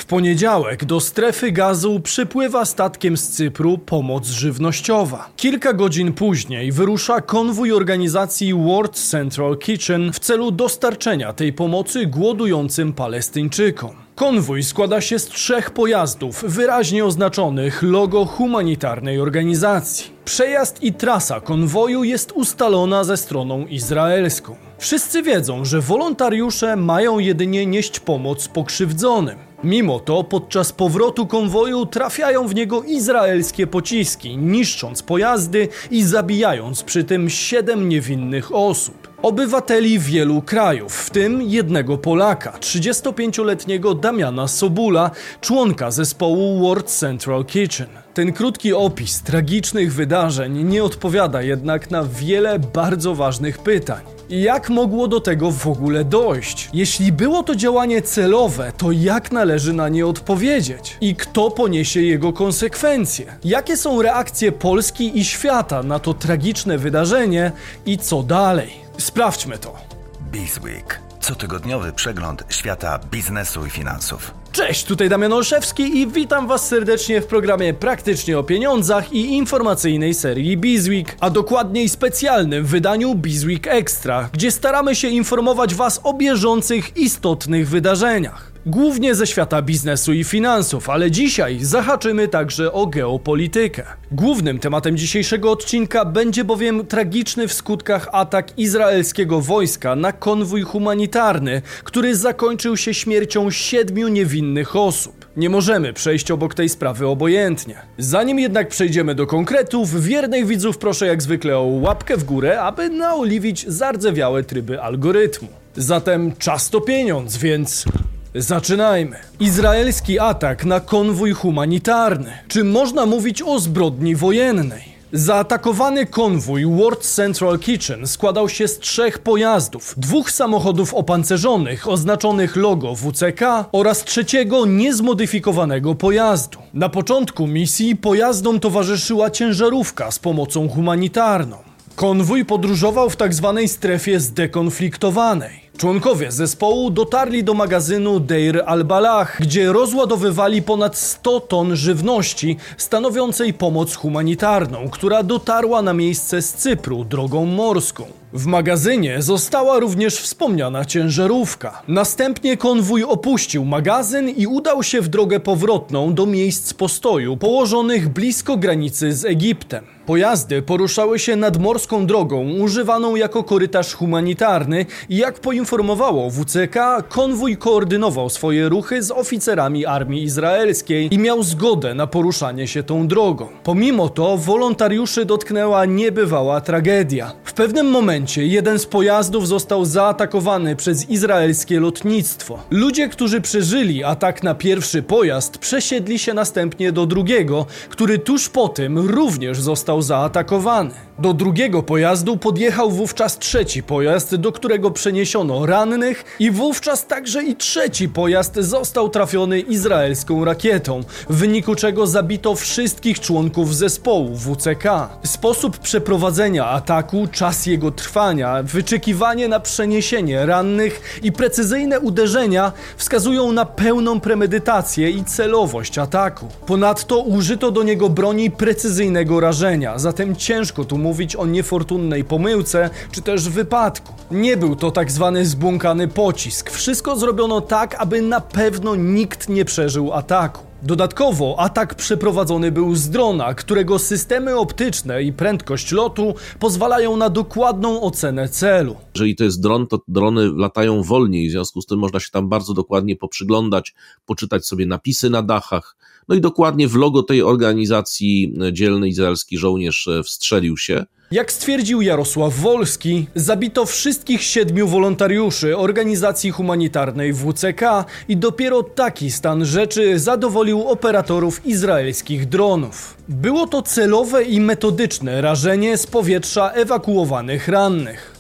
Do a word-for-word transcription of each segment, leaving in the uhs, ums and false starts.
poniedziałek do strefy gazu przypływa statkiem z Cypru pomoc żywnościowa. Kilka godzin później wyrusza konwój organizacji World Central Kitchen w celu dostarczenia tej pomocy głodującym Palestyńczykom. Konwój składa się z trzech pojazdów wyraźnie oznaczonych logo humanitarnej organizacji. Przejazd i trasa konwoju jest ustalona ze stroną izraelską. Wszyscy wiedzą, że wolontariusze mają jedynie nieść pomoc pokrzywdzonym. Mimo to podczas powrotu konwoju trafiają w niego izraelskie pociski, niszcząc pojazdy i zabijając przy tym siedem niewinnych osób. Obywateli wielu krajów, w tym jednego Polaka, trzydziestopięcioletniego Damiana Sobula, członka zespołu World Central Kitchen. Ten krótki opis tragicznych wydarzeń nie odpowiada jednak na wiele bardzo ważnych pytań. Jak mogło do tego w ogóle dojść? Jeśli było to działanie celowe, to jak należy na nie odpowiedzieć? I kto poniesie jego konsekwencje? Jakie są reakcje Polski i świata na to tragiczne wydarzenie i co dalej? Sprawdźmy to. Bizweek. Cotygodniowy przegląd świata biznesu i finansów. Cześć, tutaj Damian Olszewski i witam Was serdecznie w programie Praktycznie o pieniądzach i informacyjnej serii Bizweek, a dokładniej specjalnym wydaniu Bizweek Extra, gdzie staramy się informować Was o bieżących, istotnych wydarzeniach. Głównie ze świata biznesu i finansów, ale dzisiaj zahaczymy także o geopolitykę. Głównym tematem dzisiejszego odcinka będzie bowiem tragiczny w skutkach atak izraelskiego wojska na konwój humanitarny, który zakończył się śmiercią siedmiu niewinnych osób. Nie możemy przejść obok tej sprawy obojętnie. Zanim jednak przejdziemy do konkretów, wiernych widzów proszę jak zwykle o łapkę w górę, aby naoliwić zardzewiałe tryby algorytmu. Zatem czas to pieniądz, więc... zaczynajmy. Izraelski atak na konwój humanitarny. Czy można mówić o zbrodni wojennej? Zaatakowany konwój World Central Kitchen składał się z trzech pojazdów, dwóch samochodów opancerzonych oznaczonych logo W C K oraz trzeciego niezmodyfikowanego pojazdu. Na początku misji pojazdom towarzyszyła ciężarówka z pomocą humanitarną. Konwój podróżował w tzw. strefie zdekonfliktowanej. Członkowie zespołu dotarli do magazynu Deir al-Balah, gdzie rozładowywali ponad sto ton żywności stanowiącej pomoc humanitarną, która dotarła na miejsce z Cypru drogą morską. W magazynie została również wspomniana ciężarówka. Następnie konwój opuścił magazyn i udał się w drogę powrotną do miejsc postoju położonych blisko granicy z Egiptem. Pojazdy poruszały się nadmorską drogą używaną jako korytarz humanitarny i jak poinformowało W C K, konwój koordynował swoje ruchy z oficerami armii izraelskiej i miał zgodę na poruszanie się tą drogą. Pomimo to wolontariuszy dotknęła niebywała tragedia. W pewnym momencie jeden z pojazdów został zaatakowany przez izraelskie lotnictwo. Ludzie, którzy przeżyli atak na pierwszy pojazd, przesiedli się następnie do drugiego, który tuż po tym również został zaatakowany. Do drugiego pojazdu podjechał wówczas trzeci pojazd, do którego przeniesiono rannych i wówczas także i trzeci pojazd został trafiony izraelską rakietą, w wyniku czego zabito wszystkich członków zespołu W C K. Sposób przeprowadzenia ataku, czas jego trwania, wyczekiwanie na przeniesienie rannych i precyzyjne uderzenia wskazują na pełną premedytację i celowość ataku. Ponadto użyto do niego broni precyzyjnego rażenia, zatem ciężko tu mówić o niefortunnej pomyłce czy też wypadku. Nie był to tak zwany zbłąkany pocisk. Wszystko zrobiono tak, aby na pewno nikt nie przeżył ataku. Dodatkowo atak przeprowadzony był z drona, którego systemy optyczne i prędkość lotu pozwalają na dokładną ocenę celu. Jeżeli to jest dron, to drony latają wolniej, w związku z tym można się tam bardzo dokładnie poprzyglądać, poczytać sobie napisy na dachach. No i dokładnie w logo tej organizacji dzielny izraelski żołnierz wstrzelił się. Jak stwierdził Jarosław Wolski, zabito wszystkich siedmiu wolontariuszy organizacji humanitarnej W C K i dopiero taki stan rzeczy zadowolił operatorów izraelskich dronów. Było to celowe i metodyczne rażenie z powietrza ewakuowanych rannych.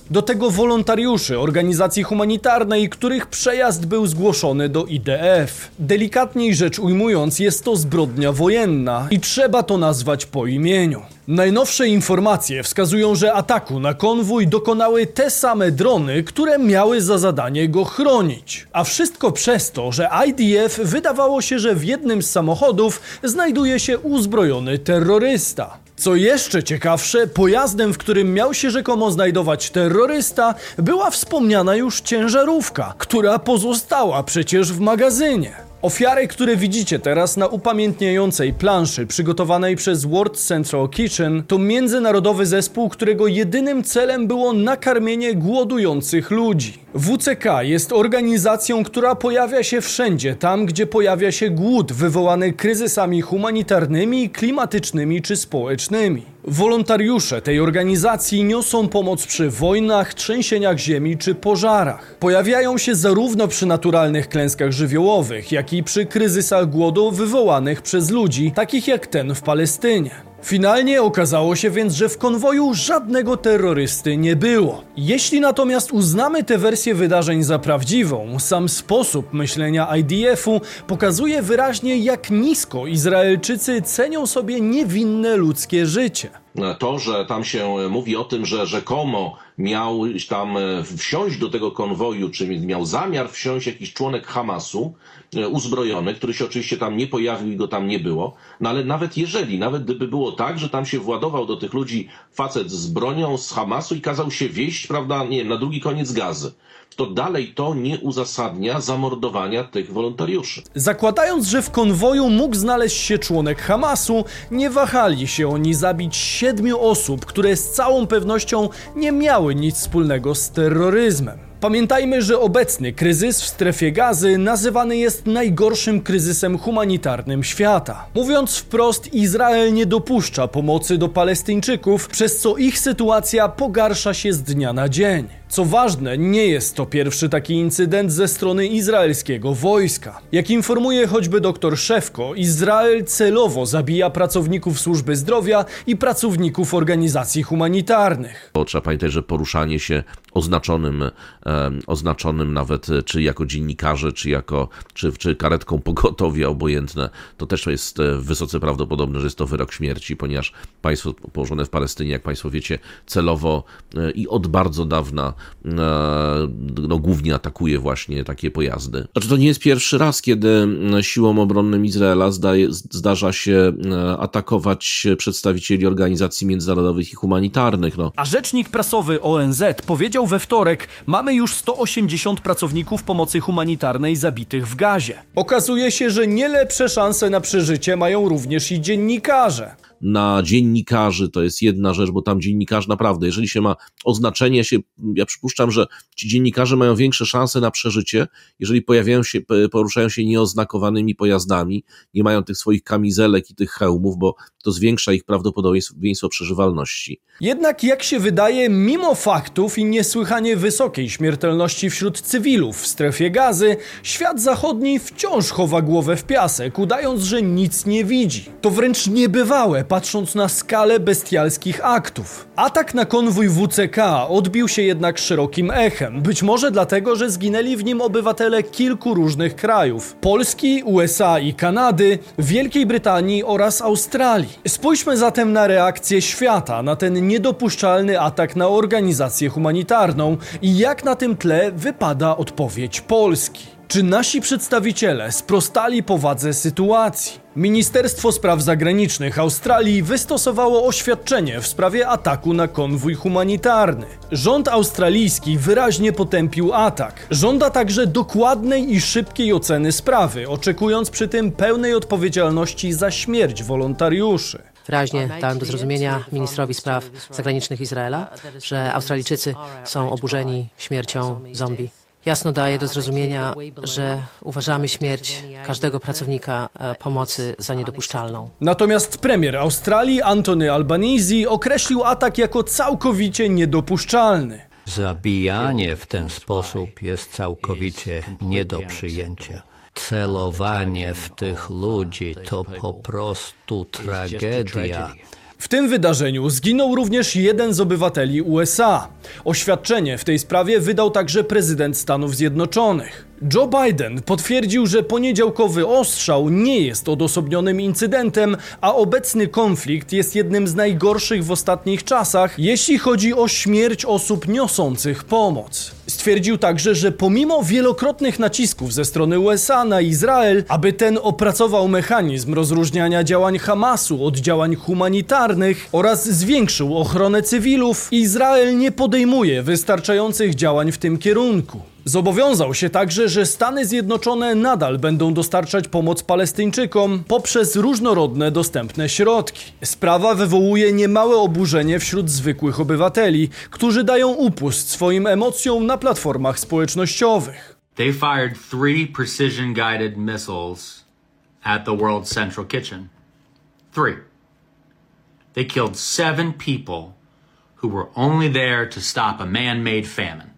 Do tego wolontariuszy organizacji humanitarnej, których przejazd był zgłoszony do I D F. Delikatniej rzecz ujmując, jest to zbrodnia wojenna i trzeba to nazwać po imieniu. Najnowsze informacje wskazują, że ataku na konwój dokonały te same drony, które miały za zadanie go chronić. A wszystko przez to, że I D F wydawało się, że w jednym z samochodów znajduje się uzbrojony terrorysta. Co jeszcze ciekawsze, pojazdem, w którym miał się rzekomo znajdować terrorysta, była wspomniana już ciężarówka, która pozostała przecież w magazynie. Ofiary, które widzicie teraz na upamiętniającej planszy przygotowanej przez World Central Kitchen, to międzynarodowy zespół, którego jedynym celem było nakarmienie głodujących ludzi. W C K jest organizacją, która pojawia się wszędzie tam, gdzie pojawia się głód wywołany kryzysami humanitarnymi, klimatycznymi czy społecznymi. Wolontariusze tej organizacji niosą pomoc przy wojnach, trzęsieniach ziemi czy pożarach. Pojawiają się zarówno przy naturalnych klęskach żywiołowych, jak i przy kryzysach głodu wywołanych przez ludzi, takich jak ten w Palestynie. Finalnie okazało się więc, że w konwoju żadnego terrorysty nie było. Jeśli natomiast uznamy tę wersję wydarzeń za prawdziwą, sam sposób myślenia I D F-u pokazuje wyraźnie, jak nisko Izraelczycy cenią sobie niewinne ludzkie życie. To, że tam się mówi o tym, że rzekomo miał tam wsiąść do tego konwoju, czy miał zamiar wsiąść jakiś członek Hamasu uzbrojony, który się oczywiście tam nie pojawił i go tam nie było, no ale nawet jeżeli, nawet gdyby było tak, że tam się władował do tych ludzi facet z bronią z Hamasu i kazał się wieść, prawda, nie wiem, na drugi koniec Gazy, to dalej to nie uzasadnia zamordowania tych wolontariuszy. Zakładając, że w konwoju mógł znaleźć się członek Hamasu, nie wahali się oni zabić siedmiu osób, które z całą pewnością nie miały nic wspólnego z terroryzmem. Pamiętajmy, że obecny kryzys w strefie Gazy nazywany jest najgorszym kryzysem humanitarnym świata. Mówiąc wprost, Izrael nie dopuszcza pomocy do Palestyńczyków, przez co ich sytuacja pogarsza się z dnia na dzień. Co ważne, nie jest to pierwszy taki incydent ze strony izraelskiego wojska. Jak informuje choćby dr Szewko, Izrael celowo zabija pracowników służby zdrowia i pracowników organizacji humanitarnych. Bo trzeba pamiętać, że poruszanie się oznaczonym, e, oznaczonym nawet czy jako dziennikarze, czy jako czy, czy karetką pogotowia, obojętne, to też jest wysoce prawdopodobne, że jest to wyrok śmierci, ponieważ państwo położone w Palestynie, jak państwo wiecie, celowo e, i od bardzo dawna no, głównie atakuje właśnie takie pojazdy. Znaczy, to nie jest pierwszy raz, kiedy siłom obronnym Izraela zdaje, zdarza się atakować przedstawicieli organizacji międzynarodowych i humanitarnych. No. A rzecznik prasowy O N Z powiedział we wtorek, mamy już sto osiemdziesiąt pracowników pomocy humanitarnej zabitych w Gazie. Okazuje się, że nie lepsze szanse na przeżycie mają również i dziennikarze. Na dziennikarzy to jest jedna rzecz, bo tam dziennikarz naprawdę, jeżeli się ma oznaczenie się, ja przypuszczam, że ci dziennikarze mają większe szanse na przeżycie, jeżeli pojawiają się, poruszają się nieoznakowanymi pojazdami, nie mają tych swoich kamizelek i tych hełmów, bo to zwiększa ich prawdopodobieństwo przeżywalności. Jednak jak się wydaje, mimo faktów i niesłychanie wysokiej śmiertelności wśród cywilów w strefie Gazy, świat zachodni wciąż chowa głowę w piasek, udając, że nic nie widzi. To wręcz niebywałe, patrząc na skalę bestialskich aktów. Atak na konwój W C K odbił się jednak szerokim echem, być może dlatego, że zginęli w nim obywatele kilku różnych krajów: Polski, U S A i Kanady, Wielkiej Brytanii oraz Australii. Spójrzmy zatem na reakcję świata na ten niedopuszczalny atak na organizację humanitarną i jak na tym tle wypada odpowiedź Polski. Czy nasi przedstawiciele sprostali powadze sytuacji? Ministerstwo Spraw Zagranicznych Australii wystosowało oświadczenie w sprawie ataku na konwój humanitarny. Rząd australijski wyraźnie potępił atak. Żąda także dokładnej i szybkiej oceny sprawy, oczekując przy tym pełnej odpowiedzialności za śmierć wolontariuszy. Wyraźnie dałem do zrozumienia ministrowi spraw zagranicznych Izraela, że Australijczycy są oburzeni śmiercią zombie. Jasno daje do zrozumienia, że uważamy śmierć każdego pracownika pomocy za niedopuszczalną. Natomiast premier Australii Anthony Albanese określił atak jako całkowicie niedopuszczalny. Zabijanie w ten sposób jest całkowicie nie do przyjęcia. Celowanie w tych ludzi to po prostu tragedia. W tym wydarzeniu zginął również jeden z obywateli U S A. Oświadczenie w tej sprawie wydał także prezydent Stanów Zjednoczonych. Joe Biden potwierdził, że poniedziałkowy ostrzał nie jest odosobnionym incydentem, a obecny konflikt jest jednym z najgorszych w ostatnich czasach, jeśli chodzi o śmierć osób niosących pomoc. Stwierdził także, że pomimo wielokrotnych nacisków ze strony U S A na Izrael, aby ten opracował mechanizm rozróżniania działań Hamasu od działań humanitarnych oraz zwiększył ochronę cywilów, Izrael nie podejmuje wystarczających działań w tym kierunku. Zobowiązał się także, że Stany Zjednoczone nadal będą dostarczać pomoc Palestyńczykom poprzez różnorodne dostępne środki. Sprawa wywołuje niemałe oburzenie wśród zwykłych obywateli, którzy dają upust swoim emocjom na platformach społecznościowych. They fired three precision-guided missiles at the World Central Kitchen. Three. They killed seven people who were only there to stop a man-made famine.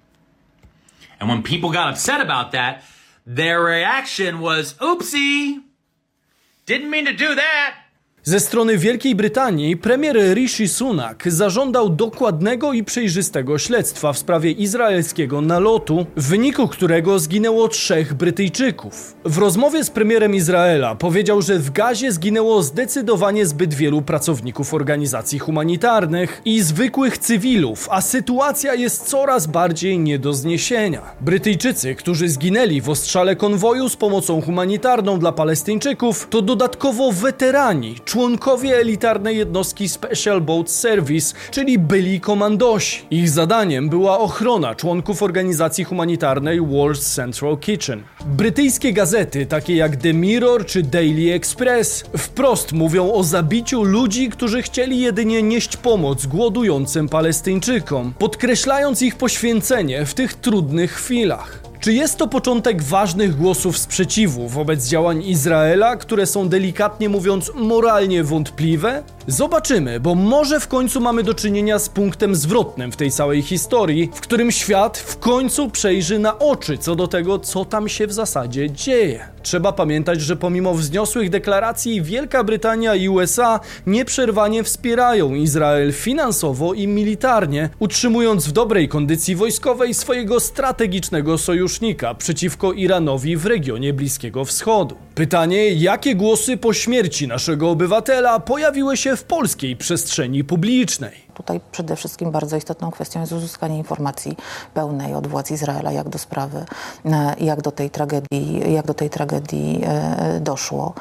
And when people got upset about that, their reaction was, oopsie, didn't mean to do that. Ze strony Wielkiej Brytanii premier Rishi Sunak zażądał dokładnego i przejrzystego śledztwa w sprawie izraelskiego nalotu, w wyniku którego zginęło trzech Brytyjczyków. W rozmowie z premierem Izraela powiedział, że w Gazie zginęło zdecydowanie zbyt wielu pracowników organizacji humanitarnych i zwykłych cywilów, a sytuacja jest coraz bardziej nie do zniesienia. Brytyjczycy, którzy zginęli w ostrzale konwoju z pomocą humanitarną dla Palestyńczyków, to dodatkowo weterani, członkowie elitarnej jednostki Special Boat Service, czyli byli komandosi. Ich zadaniem była ochrona członków organizacji humanitarnej World Central Kitchen. Brytyjskie gazety, takie jak The Mirror czy Daily Express, wprost mówią o zabiciu ludzi, którzy chcieli jedynie nieść pomoc głodującym Palestyńczykom, podkreślając ich poświęcenie w tych trudnych chwilach. Czy jest to początek ważnych głosów sprzeciwu wobec działań Izraela, które są delikatnie mówiąc moralnie wątpliwe? Zobaczymy, bo może w końcu mamy do czynienia z punktem zwrotnym w tej całej historii, w którym świat w końcu przejrzy na oczy co do tego, co tam się w zasadzie dzieje. Trzeba pamiętać, że pomimo wzniosłych deklaracji Wielka Brytania i U S A nieprzerwanie wspierają Izrael finansowo i militarnie, utrzymując w dobrej kondycji wojskowej swojego strategicznego sojusznika przeciwko Iranowi w regionie Bliskiego Wschodu. Pytanie, jakie głosy po śmierci naszego obywatela pojawiły się w polskiej przestrzeni publicznej? Tutaj przede wszystkim bardzo istotną kwestią jest uzyskanie informacji pełnej od władz Izraela, jak do sprawy, jak do tej tragedii, jak do tej tragedii doszło.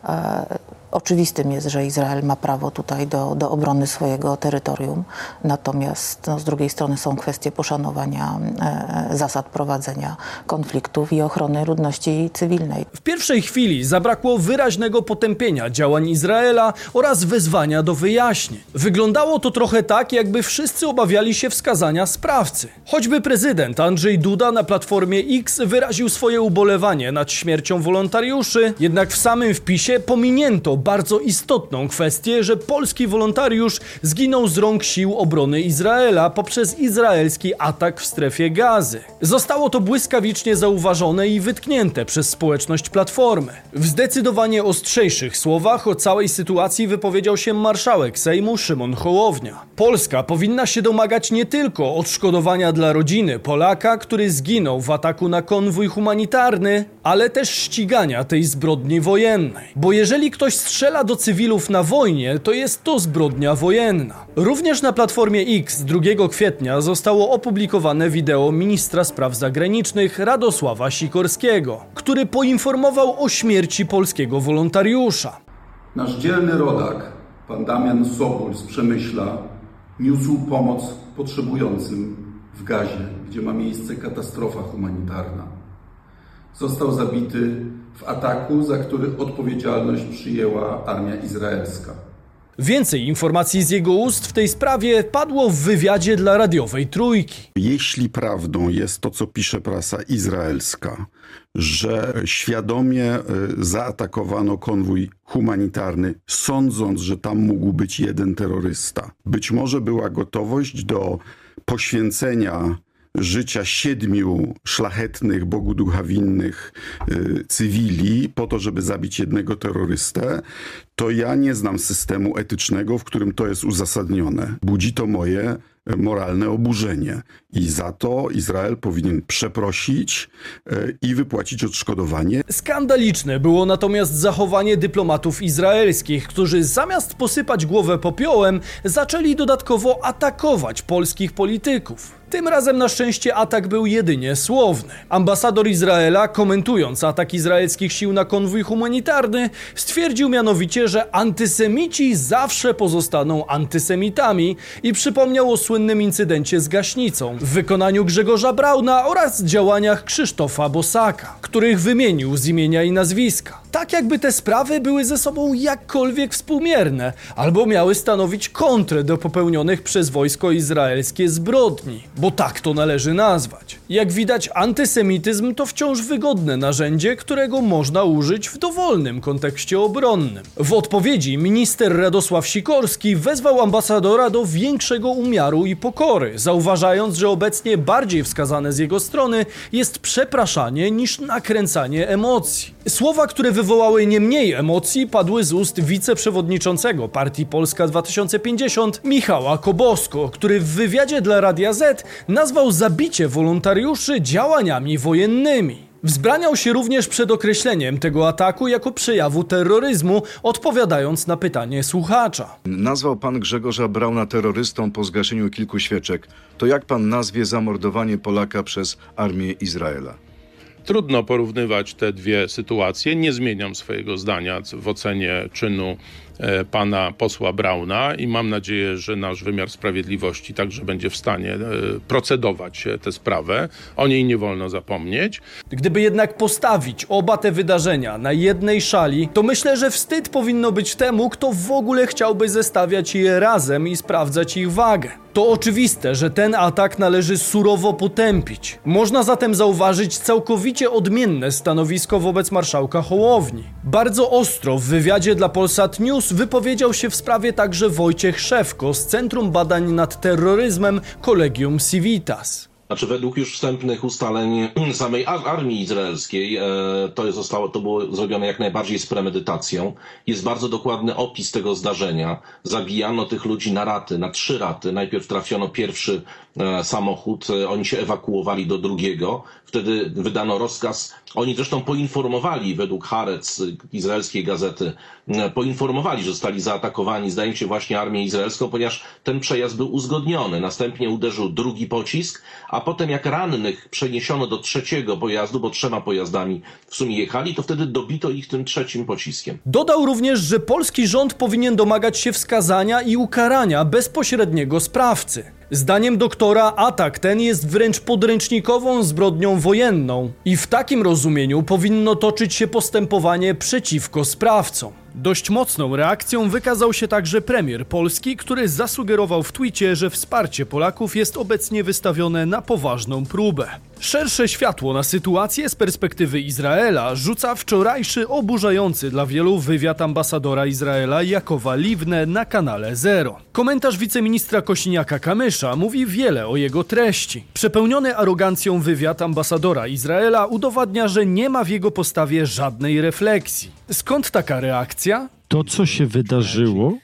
Oczywistym jest, że Izrael ma prawo tutaj do, do obrony swojego terytorium, natomiast no, z drugiej strony są kwestie poszanowania e, zasad prowadzenia konfliktów i ochrony ludności cywilnej. W pierwszej chwili zabrakło wyraźnego potępienia działań Izraela oraz wezwania do wyjaśnień. Wyglądało to trochę tak, jakby wszyscy obawiali się wskazania sprawcy. Choćby prezydent Andrzej Duda na Platformie X wyraził swoje ubolewanie nad śmiercią wolontariuszy, jednak w samym wpisie pominięto bardzo istotną kwestię, że polski wolontariusz zginął z rąk sił obrony Izraela poprzez izraelski atak w strefie Gazy. Zostało to błyskawicznie zauważone i wytknięte przez społeczność Platformy. W zdecydowanie ostrzejszych słowach o całej sytuacji wypowiedział się marszałek Sejmu Szymon Hołownia. Polska powinna się domagać nie tylko odszkodowania dla rodziny Polaka, który zginął w ataku na konwój humanitarny, ale też ścigania tej zbrodni wojennej. Bo jeżeli ktoś strzela do cywilów na wojnie, to jest to zbrodnia wojenna. Również na Platformie X drugiego kwietnia zostało opublikowane wideo ministra spraw zagranicznych Radosława Sikorskiego, który poinformował o śmierci polskiego wolontariusza. Nasz dzielny rodak, pan Damian Sobul z Przemyśla, niósł pomoc potrzebującym w Gazie, gdzie ma miejsce katastrofa humanitarna. Został zabity w ataku, za który odpowiedzialność przyjęła armia izraelska. Więcej informacji z jego ust w tej sprawie padło w wywiadzie dla radiowej Trójki. Jeśli prawdą jest to, co pisze prasa izraelska, że świadomie zaatakowano konwój humanitarny, sądząc, że tam mógł być jeden terrorysta, być może była gotowość do poświęcenia życia siedmiu szlachetnych, Bogu ducha winnych y, cywili po to, żeby zabić jednego terrorystę, to ja nie znam systemu etycznego, w którym to jest uzasadnione. Budzi to moje moralne oburzenie. I za to Izrael powinien przeprosić i wypłacić odszkodowanie. Skandaliczne było natomiast zachowanie dyplomatów izraelskich, którzy zamiast posypać głowę popiołem, zaczęli dodatkowo atakować polskich polityków. Tym razem na szczęście atak był jedynie słowny. Ambasador Izraela, komentując atak izraelskich sił na konwój humanitarny, stwierdził mianowicie, że antysemici zawsze pozostaną antysemitami i przypomniał o słynnym incydencie z gaśnicą w wykonaniu Grzegorza Brauna oraz działaniach Krzysztofa Bosaka, których wymienił z imienia i nazwiska. Tak jakby te sprawy były ze sobą jakkolwiek współmierne, albo miały stanowić kontrę do popełnionych przez wojsko izraelskie zbrodni, bo tak to należy nazwać. Jak widać, antysemityzm to wciąż wygodne narzędzie, którego można użyć w dowolnym kontekście obronnym. W odpowiedzi minister Radosław Sikorski wezwał ambasadora do większego umiaru i pokory, zauważając, że obecnie bardziej wskazane z jego strony jest przepraszanie niż nakręcanie emocji. Słowa, które wywołały nie mniej emocji, padły z ust wiceprzewodniczącego partii Polska dwa tysiące pięćdziesiąt Michała Kobosko, który w wywiadzie dla Radia Z nazwał zabicie wolontariuszy działaniami wojennymi. Wzbraniał się również przed określeniem tego ataku jako przejawu terroryzmu, odpowiadając na pytanie słuchacza. Nazwał pan Grzegorza Brauna terrorystą po zgaszeniu kilku świeczek. To jak pan nazwie zamordowanie Polaka przez armię Izraela? Trudno porównywać te dwie sytuacje. Nie zmieniam swojego zdania w ocenie czynu e, pana posła Brauna i mam nadzieję, że nasz wymiar sprawiedliwości także będzie w stanie e, procedować tę sprawę. O niej nie wolno zapomnieć. Gdyby jednak postawić oba te wydarzenia na jednej szali, to myślę, że wstyd powinno być temu, kto w ogóle chciałby zestawiać je razem i sprawdzać ich wagę. To oczywiste, że ten atak należy surowo potępić. Można zatem zauważyć całkowicie odmienne stanowisko wobec marszałka Hołowni. Bardzo ostro w wywiadzie dla Polsat News wypowiedział się w sprawie także Wojciech Szewko z Centrum Badań nad Terroryzmem Collegium Civitas. Znaczy według już wstępnych ustaleń samej armii izraelskiej to zostało, to było zrobione jak najbardziej z premedytacją. Jest bardzo dokładny opis tego zdarzenia. Zabijano tych ludzi na raty, na trzy raty. Najpierw trafiono pierwszy samochód, oni się ewakuowali do drugiego. Wtedy wydano rozkaz. Oni zresztą poinformowali, według Haaretz, izraelskiej gazety, poinformowali, że zostali zaatakowani, zdaje mi się, właśnie armię izraelską, ponieważ ten przejazd był uzgodniony. Następnie uderzył drugi pocisk, a potem jak rannych przeniesiono do trzeciego pojazdu, bo trzema pojazdami w sumie jechali, to wtedy dobito ich tym trzecim pociskiem. Dodał również, że polski rząd powinien domagać się wskazania i ukarania bezpośredniego sprawcy. Zdaniem doktora atak ten jest wręcz podręcznikową zbrodnią wojenną i w takim rozumieniu powinno toczyć się postępowanie przeciwko sprawcom. Dość mocną reakcją wykazał się także premier Polski, który zasugerował w twicie, że wsparcie Polaków jest obecnie wystawione na poważną próbę. Szersze światło na sytuację z perspektywy Izraela rzuca wczorajszy oburzający dla wielu wywiad ambasadora Izraela Jakowa Livne na kanale Zero. Komentarz wiceministra Kosiniaka-Kamysza mówi wiele o jego treści. Przepełniony arogancją wywiad ambasadora Izraela udowadnia, że nie ma w jego postawie żadnej refleksji. Skąd taka reakcja? To, co się wydarzyło,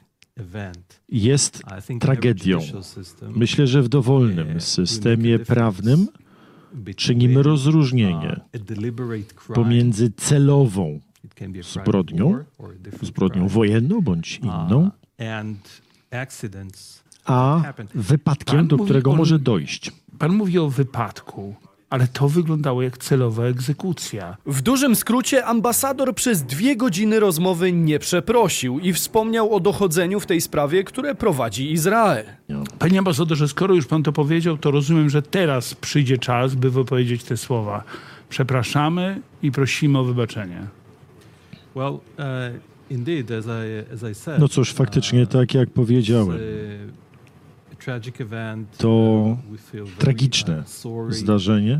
jest tragedią. Myślę, że w dowolnym systemie prawnym czynimy rozróżnienie pomiędzy celową zbrodnią, zbrodnią wojenną bądź inną, a wypadkiem, do którego może dojść. Pan mówi o wypadku, ale to wyglądało jak celowa egzekucja. W dużym skrócie ambasador przez dwie godziny rozmowy nie przeprosił i wspomniał o dochodzeniu w tej sprawie, które prowadzi Izrael. Panie ambasadorze, skoro już pan to powiedział, to rozumiem, że teraz przyjdzie czas, by wypowiedzieć te słowa. Przepraszamy i prosimy o wybaczenie. Well, uh, indeed, as I, as I said, no cóż, faktycznie tak jak powiedziałem, to tragiczne zdarzenie.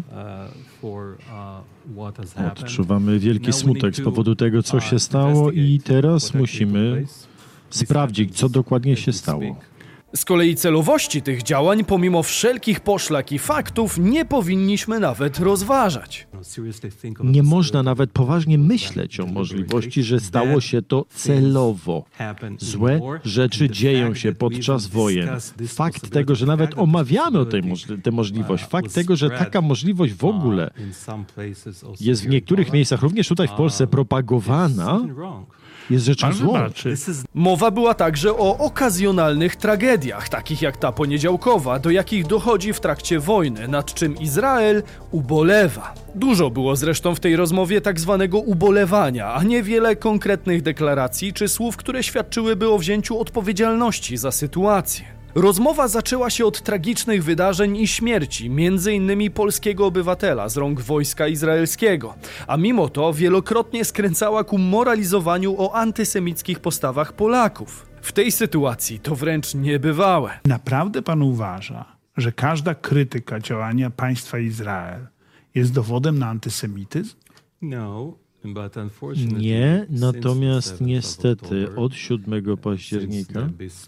Odczuwamy wielki smutek z powodu tego, co się stało i teraz musimy sprawdzić, co dokładnie się stało. Z kolei celowości tych działań, pomimo wszelkich poszlak i faktów, nie powinniśmy nawet rozważać. Nie można nawet poważnie myśleć o możliwości, że stało się to celowo. Złe rzeczy dzieją się podczas wojen. Fakt tego, że nawet omawiamy o tej możli- tę możliwość, fakt tego, że taka możliwość w ogóle jest w niektórych miejscach, również tutaj w Polsce, propagowana, jest rzeczą złą. Mowa była także o okazjonalnych tragediach, takich jak ta poniedziałkowa, do jakich dochodzi w trakcie wojny, nad czym Izrael ubolewa. Dużo było zresztą w tej rozmowie tak zwanego ubolewania, a niewiele konkretnych deklaracji czy słów, które świadczyłyby o wzięciu odpowiedzialności za sytuację. Rozmowa zaczęła się od tragicznych wydarzeń i śmierci, między innymi polskiego obywatela z rąk wojska izraelskiego, a mimo to wielokrotnie skręcała ku moralizowaniu o antysemickich postawach Polaków. W tej sytuacji to wręcz niebywałe. Naprawdę pan uważa, że każda krytyka działania państwa Izrael jest dowodem na antysemityzm? Nie, natomiast niestety od siódmego października,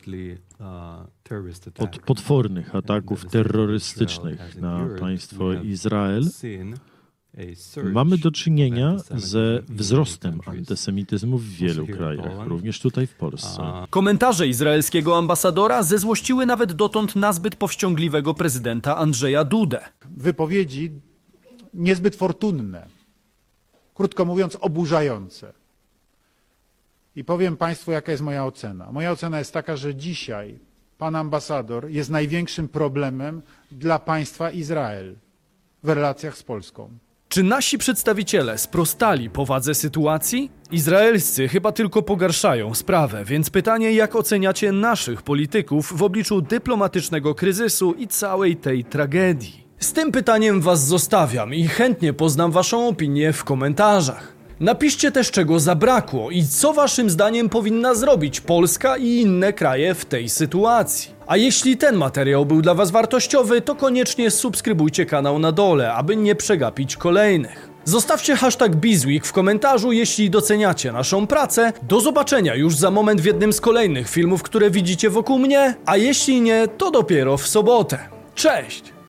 od potwornych ataków terrorystycznych na państwo Izrael, mamy do czynienia ze wzrostem antysemityzmu w wielu krajach, również tutaj w Polsce. Komentarze izraelskiego ambasadora zezłościły nawet dotąd nazbyt powściągliwego prezydenta Andrzeja Dudę. Wypowiedzi niezbyt fortunne, krótko mówiąc oburzające. I powiem państwu, jaka jest moja ocena. Moja ocena jest taka, że dzisiaj pan ambasador jest największym problemem dla państwa Izrael w relacjach z Polską. Czy nasi przedstawiciele sprostali powadze sytuacji? Izraelscy chyba tylko pogarszają sprawę, więc pytanie, jak oceniacie naszych polityków w obliczu dyplomatycznego kryzysu i całej tej tragedii? Z tym pytaniem was zostawiam i chętnie poznam waszą opinię w komentarzach. Napiszcie też, czego zabrakło i co waszym zdaniem powinna zrobić Polska i inne kraje w tej sytuacji. A jeśli ten materiał był dla was wartościowy, to koniecznie subskrybujcie kanał na dole, aby nie przegapić kolejnych. Zostawcie hashtag Bizweek w komentarzu, jeśli doceniacie naszą pracę. Do zobaczenia już za moment w jednym z kolejnych filmów, które widzicie wokół mnie, a jeśli nie, to dopiero w sobotę. Cześć!